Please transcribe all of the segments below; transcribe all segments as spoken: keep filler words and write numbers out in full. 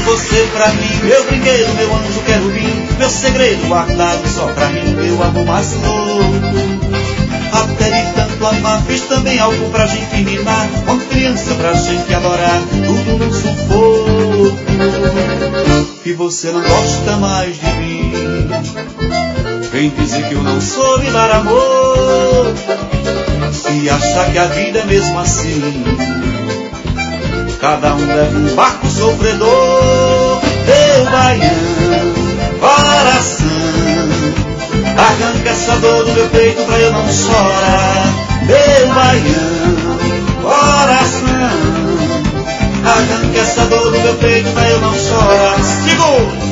você pra mim, meu brinquedo, meu anjo querubim, meu segredo guardado só pra mim, meu amor mais louco. Até de tanto amar, fiz também algo pra gente mimar, uma criança pra gente adorar, tudo num sufoco. E você não gosta mais de mim, vem dizer que eu não soube dar amor, e achar que a vida é mesmo assim. Cada um leva um barco sofredor. Meu baiano, coração, arranca essa dor do meu peito pra eu não chorar. Meu baiano, coração, arranca essa dor do meu peito pra eu não chorar. Segura!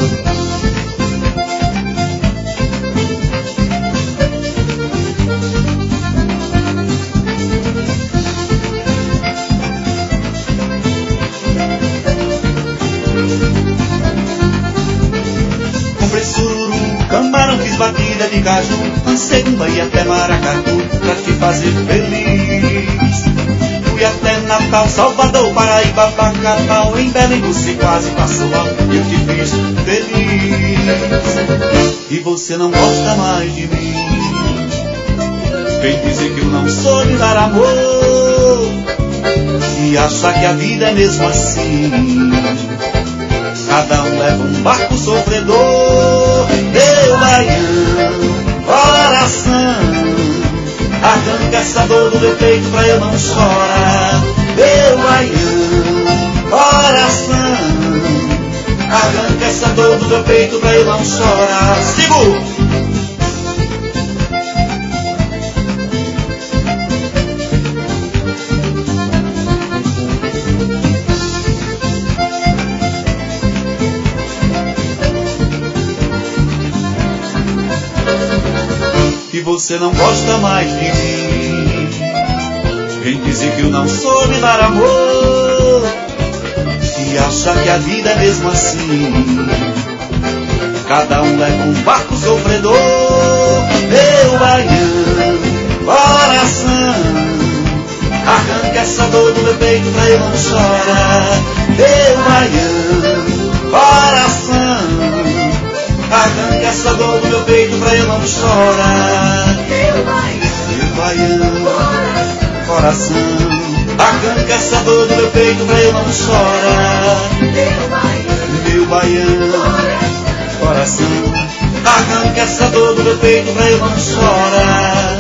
Batida de caju, lancei um banho até Maracatu pra te fazer feliz. Fui até Natal, Salvador, Paraíba, Bacabal, em Belém você quase passou mal e eu te fiz feliz. E você não gosta mais de mim, vem dizer que eu não soube dar amor, e achar que a vida é mesmo assim. Cada um leva um barco sofredor. Meu baiano, coração, arranca essa dor do meu peito pra eu não chorar. Meu baiano, coração, arranca essa dor do meu peito pra eu não chorar. Segura! Você não gosta mais de mim, vem dizer que eu não soube dar amor, e achar que a vida é mesmo assim. Cada um leva um barco sofredor. Meu baiano, coração, arranca essa dor do meu peito pra eu não chorar. Meu baiano, coração, arranca essa dor do meu peito pra eu não chorar. Meu baiano, coração, arranca essa dor do meu peito pra eu não chorar. Meu baiano, coração, arranca essa dor do meu peito pra eu não chorar.